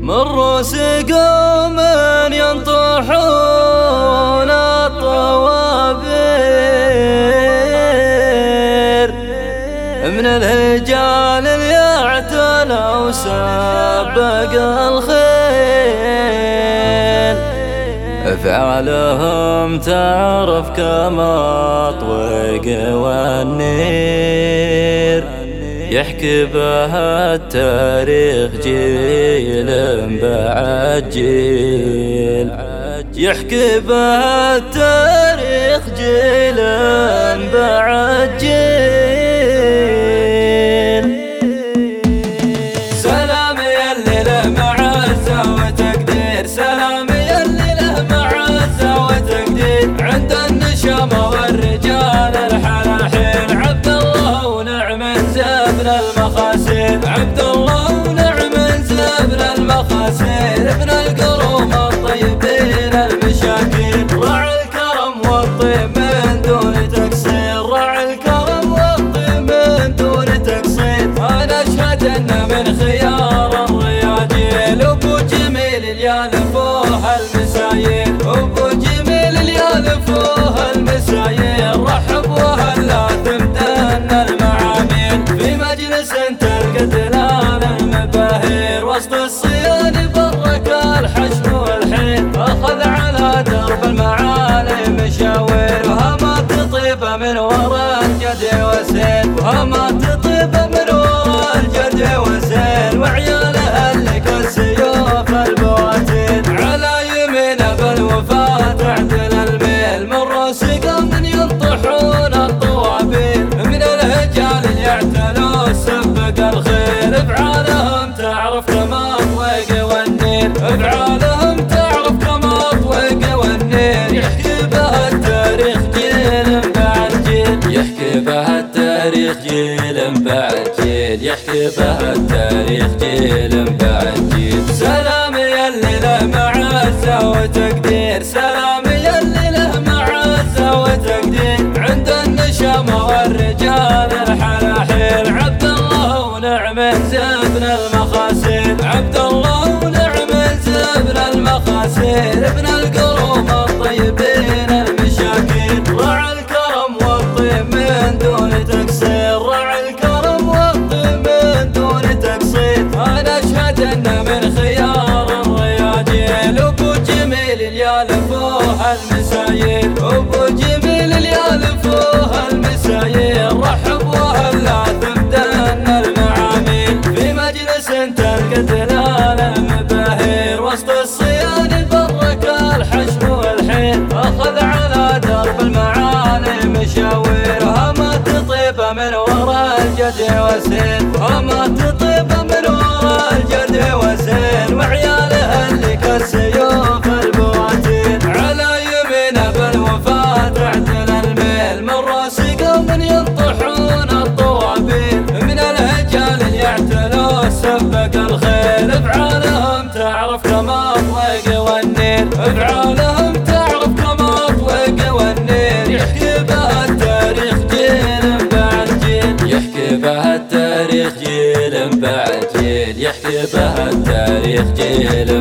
من رؤوس قوم ينطحون الطوابير، من الهجال اللي يعتلى وسبق الخيل. افعالهم تعرف كما طويق والنير، يحكي بها التاريخ جيل بعد جيل، يحكي بها التاريخ جيل بعد جيل. سلام يلي له معزة وتقدير، سلام يلي له معزة وتقدير، عند النشامة والرجال الحلاحين، عبد الله ونعم زبن المخاسير، عبد الله ونعم زبن المخاسير، ابن القروم الطيبين المشاكين، راعي الكرم والطيب من دون تقصير، راعي الكرم والطيب من دون تقصير. انا اشهد انه من خيار الرياجيل، ابو جميل يالفوه المسايير، ابو جميل يالفوه المسايير، رحب وهلا تمتن المعامير، في مجلس تلقى دلال المباهير، وسط الصيان برك الحشم والحين، اخذ على درب المعالي مشاوير، وهما تطيب من وراء الجدي وسيل، وهما تطيب من وراء الجدي وسيل، وعياله اللي كالسيوف البواتين، على يمينه بالوفاة تعدل الميل، من رؤوس قوم ينطحون الطوابير، من الهجال يعتلوا سبق الخيل، افعالهم تعرف كما طويق والنير، افعالهم تعرف كما طويق والنير، يحكي بها التاريخ جيل بعد جيل، يحكي بها التاريخ جيل بعد جيل، يحكي بها التاريخ جيل بعد جيل. سلام يلي له معزة وتقدير، سلام يلي له معزة وتقدير، عند النشامة والرجال الحلاحيل، عبد الله ونعم زبن المخاسير، عبد الله ونعم زبن المخاسير، ابن القروم الطيبين المشاكين، راعي الكرم والطيب من دون تقصير، راعي الكرم والطيب من دون تقصير. انا اشهد انه من خيار الرياجيل، ابو جميل يالفوه المسايير، ابو جميل يالفوه المسايير، رحب وهلا تمتن المعاميل، في مجلس تلقى دلال المباهير، وسط الصيان برك الحشم والحين، اخذ على درب المعالي مشاوير، وهما تطيب من وراء الجدي وسيل، وهما تطيب من وراء الجدي وسيل، وعياله اللي كالسيوف البواتين، على يمينه بالوفاة تعدل الميل، من رؤوس قوم ينطحون الطوابير، من الهجال يعتلوا سبق الخيل، افعالهم تعرف كما طويق والنير، افعالهم تعرف كما طويق والنير، يحكي بها التاريخ جيل بعد جيل، يحكي بها التاريخ جيل بعد جيل، يحكي بها التاريخ جيل